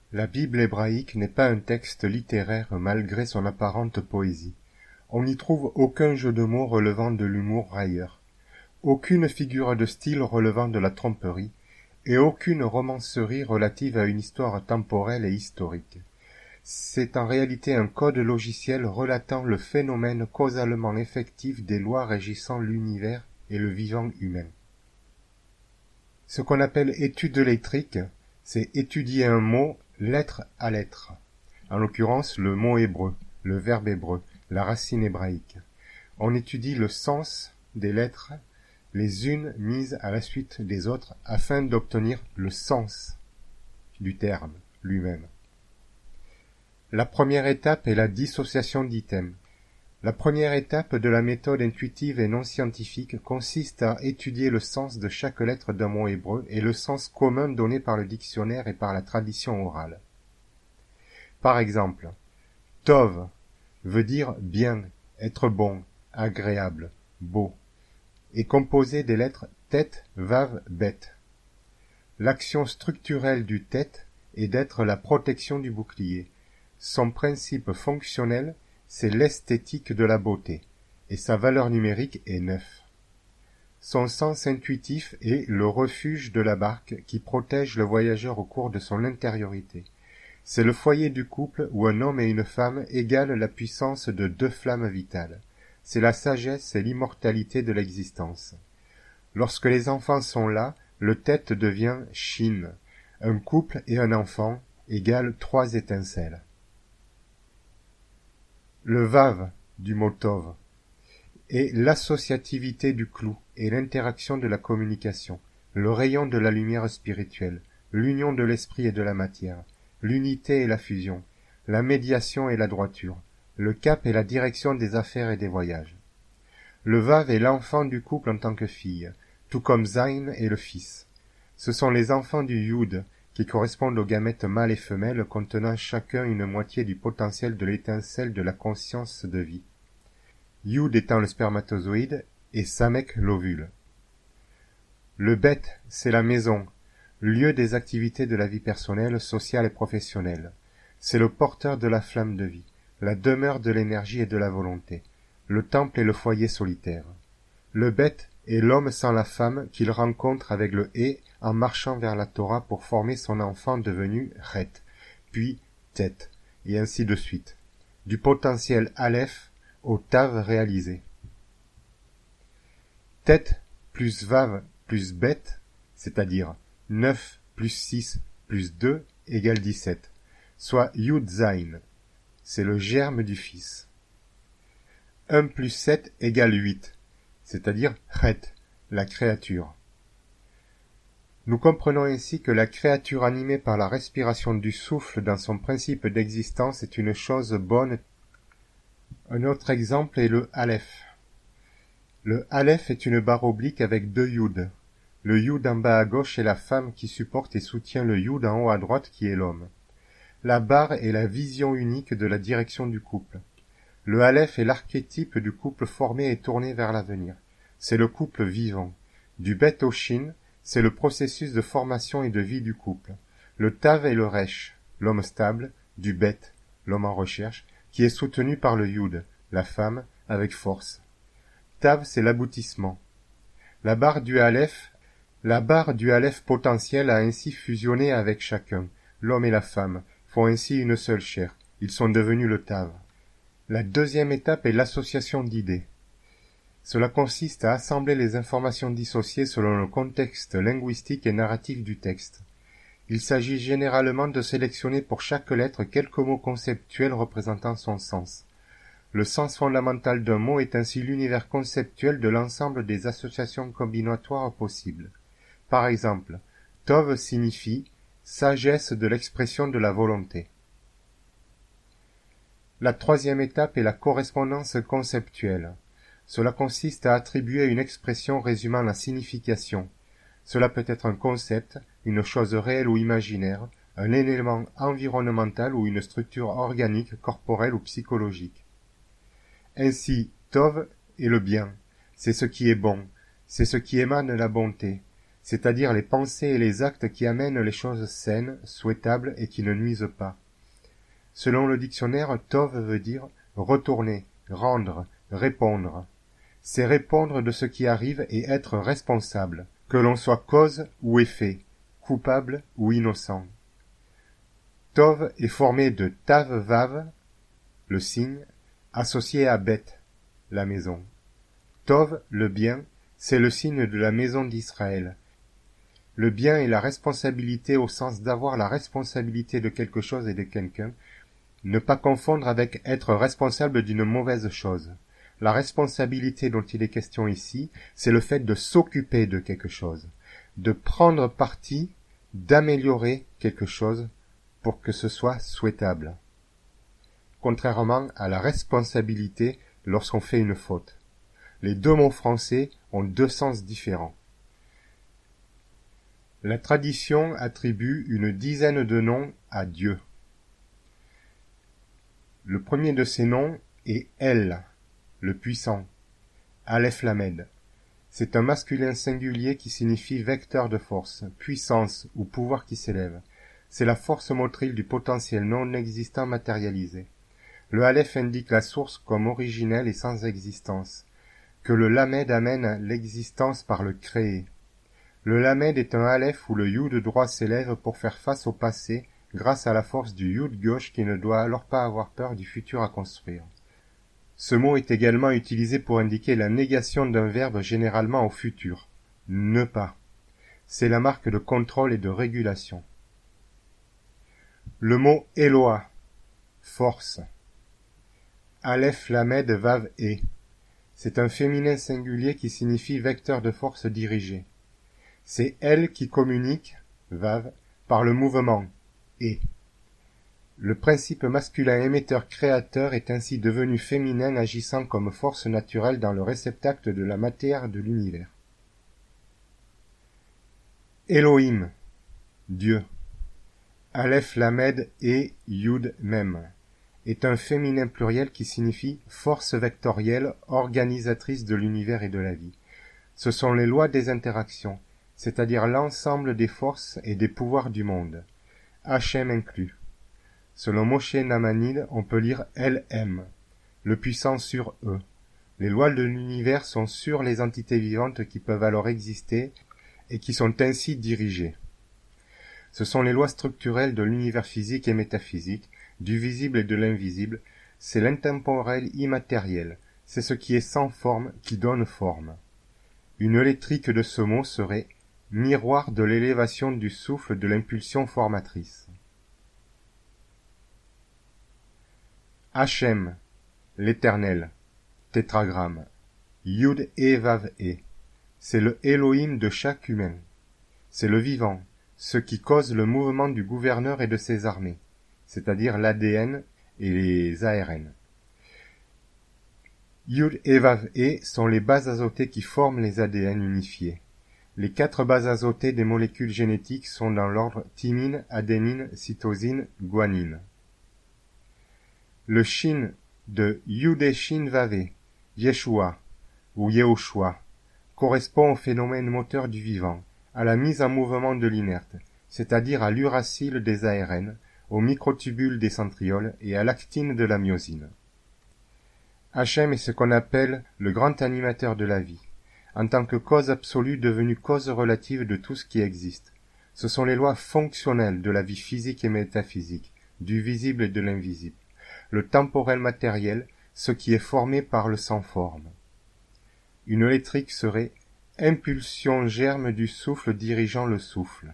La Bible hébraïque n'est pas un texte littéraire malgré son apparente poésie. On n'y trouve aucun jeu de mots relevant de l'humour railleur, aucune figure de style relevant de la tromperie, et aucune romancerie relative à une histoire temporelle et historique. C'est en réalité un code logiciel relatant le phénomène causalement effectif des lois régissant l'univers et le vivant humain. Ce qu'on appelle étude lettrique, c'est étudier un mot lettre à lettre, en l'occurrence le mot hébreu, le verbe hébreu, la racine hébraïque. On étudie le sens des lettres, les unes mises à la suite des autres, afin d'obtenir le sens du terme lui-même. La première étape est la dissociation d'items. La première étape de la méthode intuitive et non scientifique consiste à étudier le sens de chaque lettre d'un mot hébreu et le sens commun donné par le dictionnaire et par la tradition orale. Par exemple, Tov veut dire bien, être bon, agréable, beau, est composé des lettres Tet, Vav, Bet. L'action structurelle du Tet est d'être la protection du bouclier. Son principe fonctionnel, c'est l'esthétique de la beauté, et sa valeur numérique est 9. Son sens intuitif est le refuge de la barque qui protège le voyageur au cours de son intériorité. C'est le foyer du couple où un homme et une femme égalent la puissance de deux flammes vitales. C'est la sagesse et l'immortalité de l'existence. Lorsque les enfants sont là, le tête devient Shin. Un couple et un enfant égale 3 étincelles. Le Vav du mot Tov est l'associativité du clou et l'interaction de la communication, le rayon de la lumière spirituelle, l'union de l'esprit et de la matière, l'unité et la fusion, la médiation et la droiture, le cap et la direction des affaires et des voyages. Le Vav est l'enfant du couple en tant que fille, tout comme Zayn est le fils. Ce sont les enfants du Yud qui correspondent aux gamètes mâles et femelles contenant chacun une moitié du potentiel de l'étincelle de la conscience de vie. Yud étant le spermatozoïde et Samek l'ovule. Le Bet, c'est la maison, lieu des activités de la vie personnelle, sociale et professionnelle. C'est le porteur de la flamme de vie, la demeure de l'énergie et de la volonté. Le temple est le foyer solitaire. Le Bet est l'homme sans la femme qu'il rencontre avec le Hé en marchant vers la Torah pour former son enfant devenu Chet, puis Tet, et ainsi de suite. Du potentiel Aleph au Tav réalisé. Tet plus Vav plus Bet, c'est-à-dire 9 plus 6 plus 2 égale 17, soit Yud Zayn. C'est le germe du fils. 1 plus 7 égale 8, c'est-à-dire Chet, la créature. Nous comprenons ainsi que la créature animée par la respiration du souffle dans son principe d'existence est une chose bonne. Un autre exemple est le Aleph. Le Aleph est une barre oblique avec 2 Yud. Le Yud en bas à gauche est la femme qui supporte et soutient le Yud en haut à droite qui est l'homme. La barre est la vision unique de la direction du couple. Le Aleph est l'archétype du couple formé et tourné vers l'avenir. C'est le couple vivant. Du Bet au Shin, c'est le processus de formation et de vie du couple. Le Tav est le Resh, l'homme stable, du Bet, l'homme en recherche, qui est soutenu par le Yud, la femme, avec force. Tav, c'est l'aboutissement. La barre du Aleph potentiel a ainsi fusionné avec chacun. L'homme et la femme font ainsi une seule chair. Ils sont devenus le Tav. La deuxième étape est l'association d'idées. Cela consiste à assembler les informations dissociées selon le contexte linguistique et narratif du texte. Il s'agit généralement de sélectionner pour chaque lettre quelques mots conceptuels représentant son sens. Le sens fondamental d'un mot est ainsi l'univers conceptuel de l'ensemble des associations combinatoires possibles. Par exemple, Tov signifie sagesse de l'expression de la volonté. La troisième étape est la correspondance conceptuelle. Cela consiste à attribuer une expression résumant la signification. Cela peut être un concept, une chose réelle ou imaginaire, un élément environnemental ou une structure organique, corporelle ou psychologique. Ainsi, Tov est le bien, c'est ce qui est bon, c'est ce qui émane la bonté, c'est-à-dire les pensées et les actes qui amènent les choses saines, souhaitables et qui ne nuisent pas. Selon le dictionnaire, Tov veut dire retourner, rendre, répondre. C'est répondre de ce qui arrive et être responsable, que l'on soit cause ou effet, coupable ou innocent. Tov est formé de Tav-Vav, le signe, associé à Bet, la maison. Tov, le bien, c'est le signe de la maison d'Israël. Le bien est la responsabilité au sens d'avoir la responsabilité de quelque chose et de quelqu'un, ne pas confondre avec être responsable d'une mauvaise chose. La responsabilité dont il est question ici, c'est le fait de s'occuper de quelque chose, de prendre parti, d'améliorer quelque chose pour que ce soit souhaitable. Contrairement à la responsabilité lorsqu'on fait une faute. Les deux mots français ont deux sens différents. La tradition attribue une dizaine de noms à Dieu. Le premier de ces noms est El, le puissant, Aleph Lamed. C'est un masculin singulier qui signifie vecteur de force, puissance ou pouvoir qui s'élève. C'est la force motrice du potentiel non existant matérialisé. Le Aleph indique la source comme originelle et sans existence, que le Lamed amène l'existence par le créé. Le Lamed est un Aleph où le Yud droit s'élève pour faire face au passé grâce à la force du Yud gauche qui ne doit alors pas avoir peur du futur à construire. Ce mot est également utilisé pour indiquer la négation d'un verbe généralement au futur. Ne pas. C'est la marque de contrôle et de régulation. Le mot Eloah, force. Aleph Lamed Vav E. C'est un féminin singulier qui signifie vecteur de force dirigé. C'est elle qui communique, Vav, par le mouvement, E. Le principe masculin émetteur-créateur est ainsi devenu féminin agissant comme force naturelle dans le réceptacle de la matière de l'univers. Elohim, Dieu. Aleph Lamed E Yud Mem est un féminin pluriel qui signifie force vectorielle organisatrice de l'univers et de la vie. Ce sont les lois des interactions, c'est-à-dire l'ensemble des forces et des pouvoirs du monde, Hachem inclus. Selon Moshe Namanid, on peut lire LM, le puissant sur eux. Les lois de l'univers sont sur les entités vivantes qui peuvent alors exister et qui sont ainsi dirigées. Ce sont les lois structurelles de l'univers physique et métaphysique, du visible et de l'invisible, c'est l'intemporel immatériel, c'est ce qui est sans forme qui donne forme. Une électrique de ce mot serait miroir de l'élévation du souffle de l'impulsion formatrice. Hachem, l'Éternel, tétragramme, Yud E Vav E, c'est le Elohim de chaque humain. C'est le vivant, ce qui cause le mouvement du gouverneur et de ses armées, c'est-à-dire l'ADN et les ARN. Yud E Vav E sont les bases azotées qui forment les ADN unifiés. Les 4 bases azotées des molécules génétiques sont dans l'ordre thymine, adénine, cytosine, guanine. Le Shin de Yud Shin Vav, Yeshua ou Yehoshua, correspond au phénomène moteur du vivant, à la mise en mouvement de l'inerte, c'est-à-dire à l'uracile des ARN, aux microtubules des centrioles et à l'actine de la myosine. Hachem est ce qu'on appelle le grand animateur de la vie, en tant que cause absolue devenue cause relative de tout ce qui existe. Ce sont les lois fonctionnelles de la vie physique et métaphysique, du visible et de l'invisible. Le temporel matériel, ce qui est formé par le sans-forme. Une électrique serait impulsion germe du souffle dirigeant le souffle.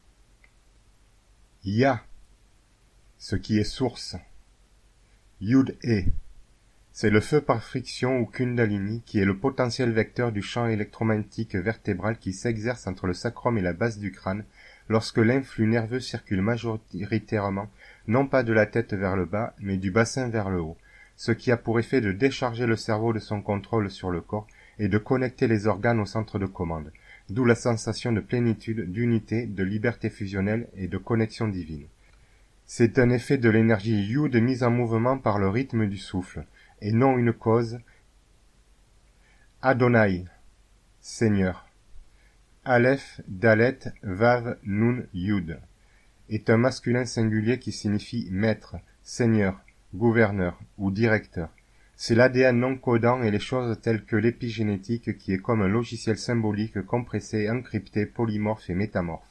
Ya, ce qui est source. Yud E, c'est le feu par friction ou kundalini qui est le potentiel vecteur du champ électromagnétique vertébral qui s'exerce entre le sacrum et la base du crâne lorsque l'influx nerveux circule majoritairement non pas de la tête vers le bas, mais du bassin vers le haut, ce qui a pour effet de décharger le cerveau de son contrôle sur le corps et de connecter les organes au centre de commande, d'où la sensation de plénitude, d'unité, de liberté fusionnelle et de connexion divine. C'est un effet de l'énergie Yud mise en mouvement par le rythme du souffle, et non une cause. Adonai, Seigneur. Aleph, Dalet, Vav, Nun, Yud est un masculin singulier qui signifie maître, seigneur, gouverneur ou directeur. C'est l'ADN non codant et les choses telles que l'épigénétique qui est comme un logiciel symbolique compressé, encrypté, polymorphe et métamorphe.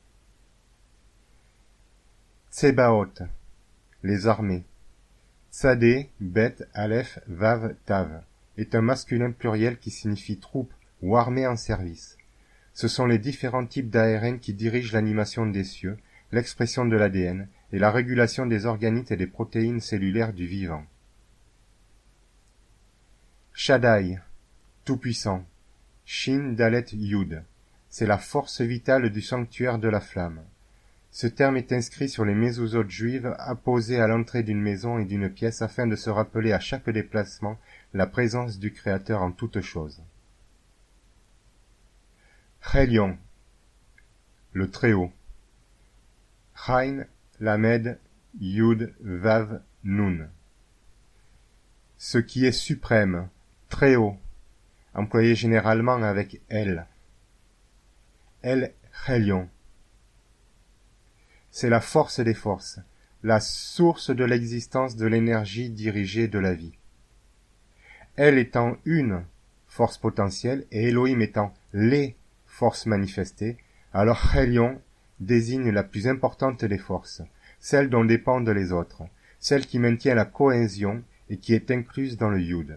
Tsebaot, les armées. Tzadé, Bet, Aleph, Vav, Tav est un masculin pluriel qui signifie troupe ou armée en service. Ce sont les différents types d'ARN qui dirigent l'animation des cieux, l'expression de l'ADN et la régulation des organites et des protéines cellulaires du vivant. Shaddai, tout-puissant. Shin Dalet Yud, c'est la force vitale du sanctuaire de la flamme. Ce terme est inscrit sur les mezuzot juives apposées à l'entrée d'une maison et d'une pièce afin de se rappeler à chaque déplacement la présence du Créateur en toutes choses. Chelion, le Très-Haut. Chain, Lamed, Yud, Vav, Nun. Ce qui est suprême, très haut, employé généralement avec El. El Chelion. C'est la force des forces, la source de l'existence de l'énergie dirigée de la vie. Elle étant une force potentielle et Elohim étant les forces manifestées, alors Chelion désigne la plus importante des forces, celle dont dépendent les autres, celle qui maintient la cohésion et qui est incluse dans le Yud.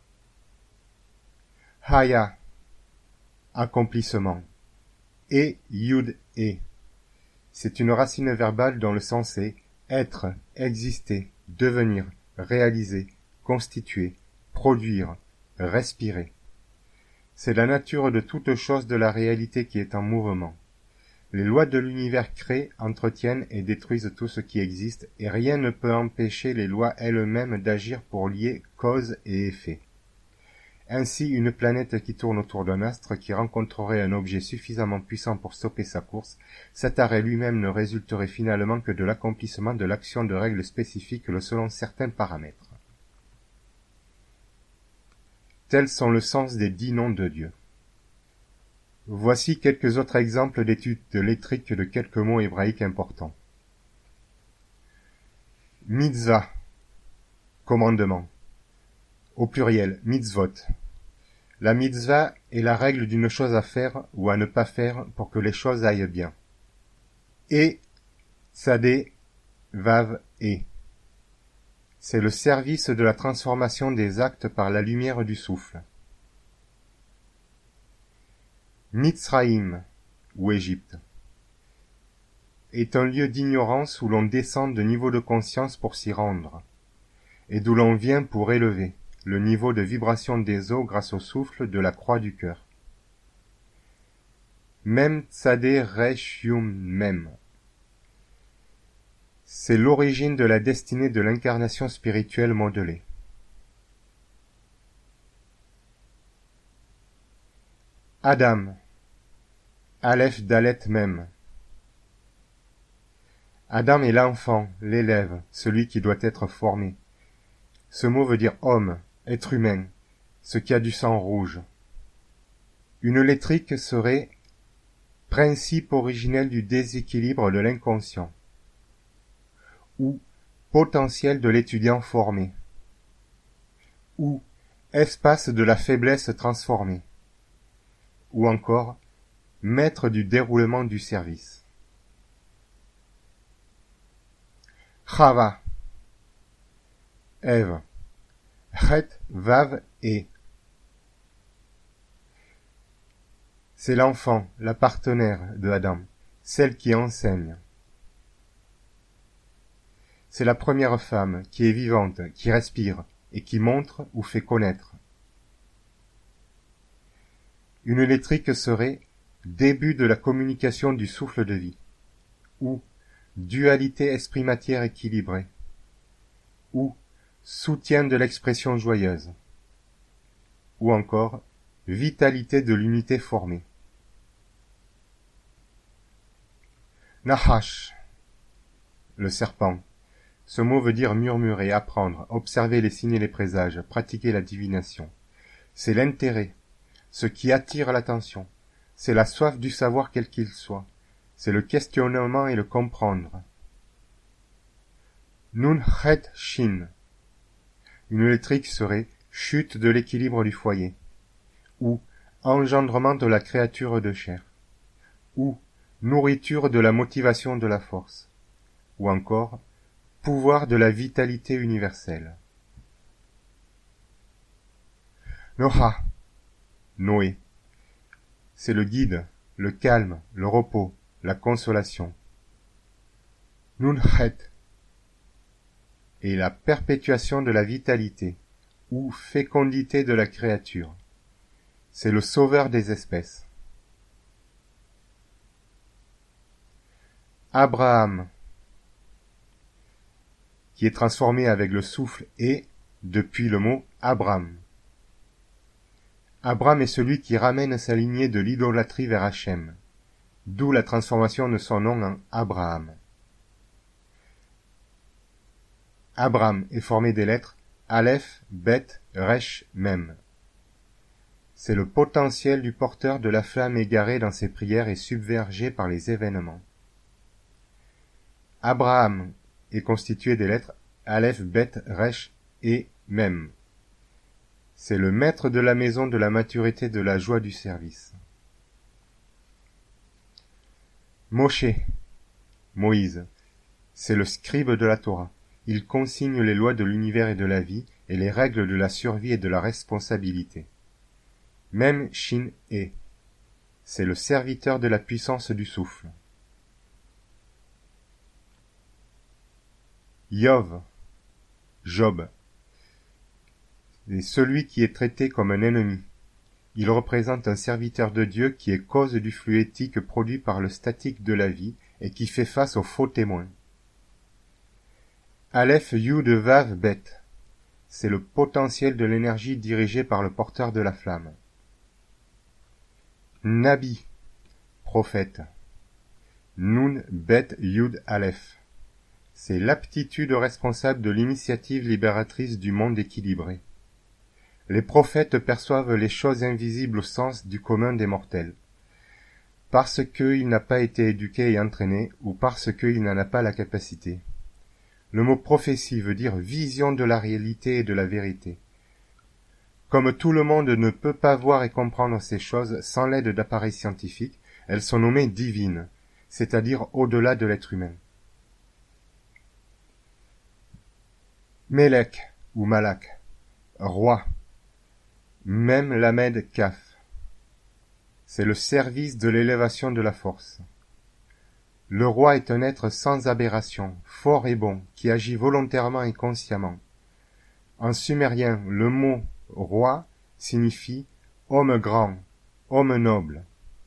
Haya, accomplissement, et Yud et. C'est une racine verbale dont le sens est être, exister, devenir, réaliser, constituer, produire, respirer. C'est la nature de toute chose de la réalité qui est en mouvement. Les lois de l'univers créent, entretiennent et détruisent tout ce qui existe, et rien ne peut empêcher les lois elles-mêmes d'agir pour lier cause et effet. Ainsi, une planète qui tourne autour d'un astre qui rencontrerait un objet suffisamment puissant pour stopper sa course, cet arrêt lui-même ne résulterait finalement que de l'accomplissement de l'action de règles spécifiques selon certains paramètres. Tels sont le sens des 10 noms de Dieu. Voici quelques autres exemples d'études lettriques de quelques mots hébraïques importants. Mitzvah, commandement. Au pluriel, mitzvot. La mitzvah est la règle d'une chose à faire ou à ne pas faire pour que les choses aillent bien. Et, tzadé, vav, et. C'est le service de la transformation des actes par la lumière du souffle. Mitzraïm, ou Égypte, est un lieu d'ignorance où l'on descend de niveau de conscience pour s'y rendre, et d'où l'on vient pour élever le niveau de vibration des eaux grâce au souffle de la croix du cœur. Mem tzadé resh yum mem. C'est l'origine de la destinée de l'incarnation spirituelle modelée. Adam, Aleph Dalet Mem. Adam est l'enfant, l'élève, celui qui doit être formé. Ce mot veut dire homme, être humain, ce qui a du sang rouge. Une lettrique serait principe originel du déséquilibre de l'inconscient, ou potentiel de l'étudiant formé, ou espace de la faiblesse transformée, ou encore maître du déroulement du service. Chava, Ève, Chet, Vav et. C'est l'enfant, la partenaire de Adam, celle qui enseigne. C'est la première femme qui est vivante, qui respire et qui montre ou fait connaître. Une lettrique serait début de la communication du souffle de vie, ou dualité esprit-matière équilibrée, ou soutien de l'expression joyeuse, ou encore vitalité de l'unité formée. Nahash, le serpent. Ce mot veut dire murmurer, apprendre, observer les signes et les présages, pratiquer la divination. C'est l'intérêt, ce qui attire l'attention. c'est la soif du savoir quel qu'il soit. C'est le questionnement et le comprendre. Nun het shin. Une lettrique serait chute de l'équilibre du foyer, ou engendrement de la créature de chair, ou nourriture de la motivation de la force, ou encore pouvoir de la vitalité universelle. Noha, Noé, c'est le guide, le calme, le repos, la consolation. Nunhet est la perpétuation de la vitalité, ou fécondité de la créature. C'est le sauveur des espèces. Abraham, qui est transformé avec le souffle et depuis le mot Abram. Abram est celui qui ramène sa lignée de l'idolâtrie vers Hachem, d'où la transformation de son nom en Abraham. Abram est formé des lettres Aleph, Bet, Resh, Mem. C'est le potentiel du porteur de la flamme égarée dans ses prières et submergé par les événements. Abraham est constitué des lettres Aleph, Bet, Resh et Mem. C'est le maître de la maison de la maturité de la joie du service. Moshe, Moïse, c'est le scribe de la Torah. Il consigne les lois de l'univers et de la vie et les règles de la survie et de la responsabilité. Même Shin E, c'est le serviteur de la puissance du souffle. Yov, Job, c'est celui qui est traité comme un ennemi. Il représente un serviteur de Dieu qui est cause du flux éthique produit par le statique de la vie et qui fait face aux faux témoins. Aleph Yud Vav Bet, c'est le potentiel de l'énergie dirigée par le porteur de la flamme. Nabi, prophète. Nun Bet Yud Aleph, c'est l'aptitude responsable de l'initiative libératrice du monde équilibré. Les prophètes perçoivent les choses invisibles au sens du commun des mortels, parce qu'il n'a pas été éduqué et entraîné, ou parce qu'il n'en a pas la capacité. Le mot prophétie veut dire vision de la réalité et de la vérité. Comme tout le monde ne peut pas voir et comprendre ces choses sans l'aide d'appareils scientifiques, elles sont nommées divines, c'est-à-dire au-delà de l'être humain. Mélek ou Malak, roi. Même Lamed Kaf, c'est le service de l'élévation de la force. Le roi est un être sans aberration, fort et bon, qui agit volontairement et consciemment. En sumérien, le mot roi signifie homme grand, homme noble.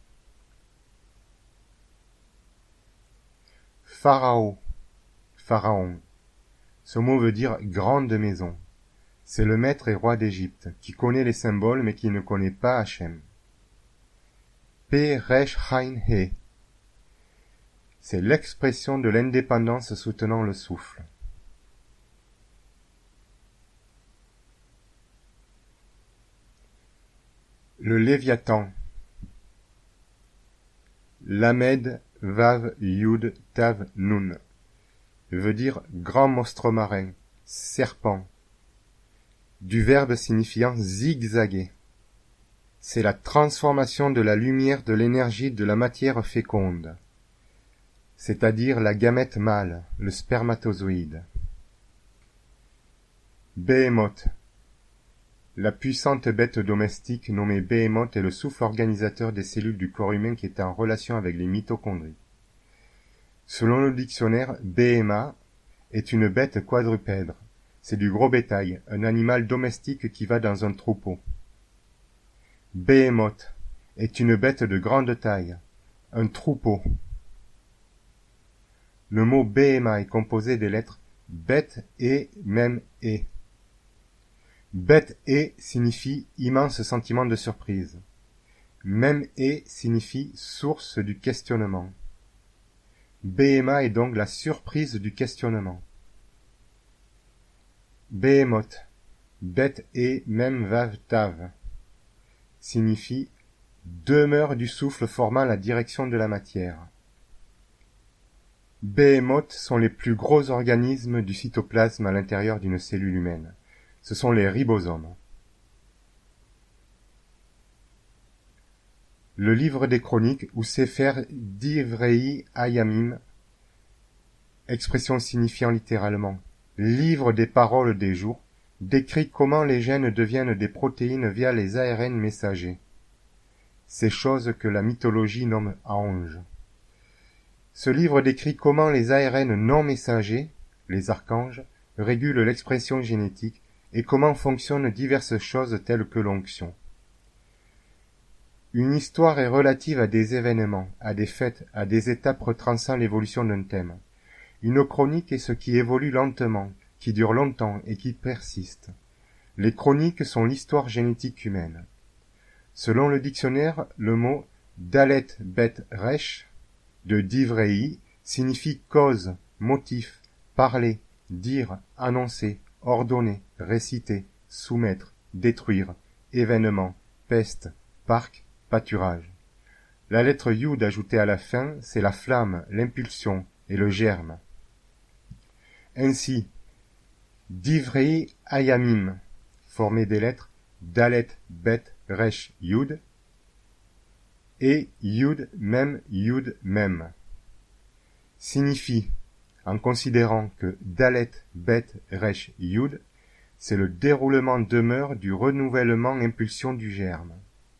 Pharaon, pharaon. Ce mot veut dire grande maison. C'est le maître et roi d'Égypte, qui connaît les symboles mais qui ne connaît pas Hachem. Pe-Resh Chain-He, c'est l'expression de l'indépendance soutenant le souffle. Le Léviathan. Lamed Vav Yud Tav Nun veut dire grand monstre marin, serpent, du verbe signifiant zigzaguer. C'est la transformation de la lumière de l'énergie de la matière féconde, c'est-à-dire la gamète mâle, le spermatozoïde. Behemoth, la puissante bête domestique nommée Behemoth est le souffle organisateur des cellules du corps humain qui est en relation avec les mitochondries. Selon le dictionnaire, Behema est une bête quadrupède. C'est du gros bétail, un animal domestique qui va dans un troupeau. Behemoth est une bête de grande taille, un troupeau. Le mot Behema est composé des lettres Bet et Mem et. Bet et signifie immense sentiment de surprise. Mem et signifie source du questionnement. Behema est donc la surprise du questionnement. Behemoth, Bet et Mem Vav Tav, signifie demeure du souffle formant la direction de la matière. Behemoths sont les plus gros organismes du cytoplasme à l'intérieur d'une cellule humaine. Ce sont les ribosomes. Le livre des chroniques, ou Sefer Divrei Hayamim, expression signifiant littéralement « livre des paroles des jours », décrit comment les gènes deviennent des protéines via les ARN messagers. Ces choses que la mythologie nomme anges. Ce livre décrit comment les ARN non messagers, les archanges, régulent l'expression génétique et comment fonctionnent diverses choses telles que l'onction. Une histoire est relative à des événements, à des faits, à des étapes retraçant l'évolution d'un thème. Une chronique est ce qui évolue lentement, qui dure longtemps et qui persiste. Les chroniques sont l'histoire génétique humaine. Selon le dictionnaire, le mot Dalet Bet Resh de Divrei signifie cause, motif, parler, dire, annoncer, ordonner, réciter, soumettre, détruire, événement, peste, parc, pâturage. La lettre Yud ajoutée à la fin, c'est la flamme, l'impulsion et le germe. Ainsi, Divrei Hayamim, formé des lettres Dalet Bet Resh Yud, et Yud Mem, signifie, en considérant que Dalet Bet Resh Yud, c'est le déroulement demeure du renouvellement impulsion du germe.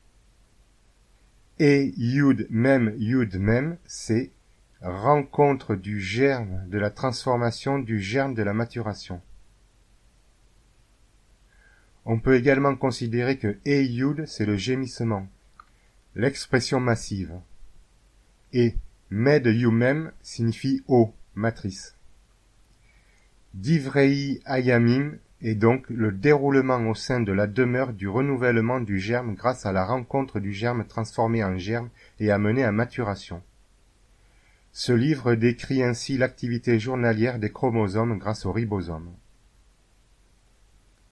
Et Yud Mem, c'est rencontre du germe de la transformation du germe de la maturation. On peut également considérer que E Yud, c'est le gémissement, l'expression massive. Et Med Yumem signifie eau, matrice. Divrei Hayamim est donc le déroulement au sein de la demeure du renouvellement du germe grâce à la rencontre du germe transformé en germe et amené à maturation. Ce livre décrit ainsi l'activité journalière des chromosomes grâce aux ribosomes.